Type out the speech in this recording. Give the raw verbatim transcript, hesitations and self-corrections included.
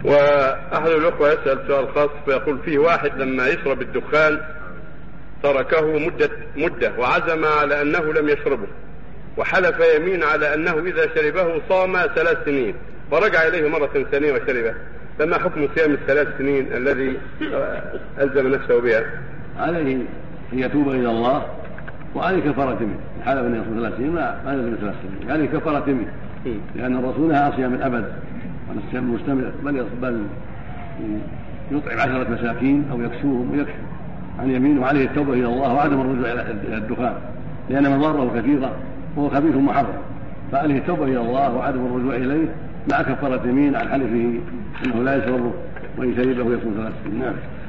وأحد الأخوة يسأل سؤال خاص فيقول فيه واحد لما يشرب الدخان تركه مدة, مدة وعزم على أنه لم يشربه وحلف يمين على أنه إذا شربه صام ثلاث سنين فرجع إليه مرة ثانية وشربه، فما حكم صيام الثلاث سنين الذي ألزم نفسه بها؟ عليه أن يتوب إلى الله وعليه كفارة منه، حلف أن يصوم ثلاث سنين ما يلزم ثلاث سنين، عليه كفارة منه، لأن الرسول نهى صيام الأبد عن الصيام المستمر، بل بل يطعم عشرة مساكين أو يكسوهم ويكفي عن يمين، وعليه التوبة إلى الله وعدم الرجوع إلى الدخان لأن مضاره كثيرة وهو خبيث محرم، فعليه التوبة إلى الله وعدم الرجوع إليه مع كفارة يمين عن حلفه أنه لا يشربه وإن شربه يصوم ثلاث سنين.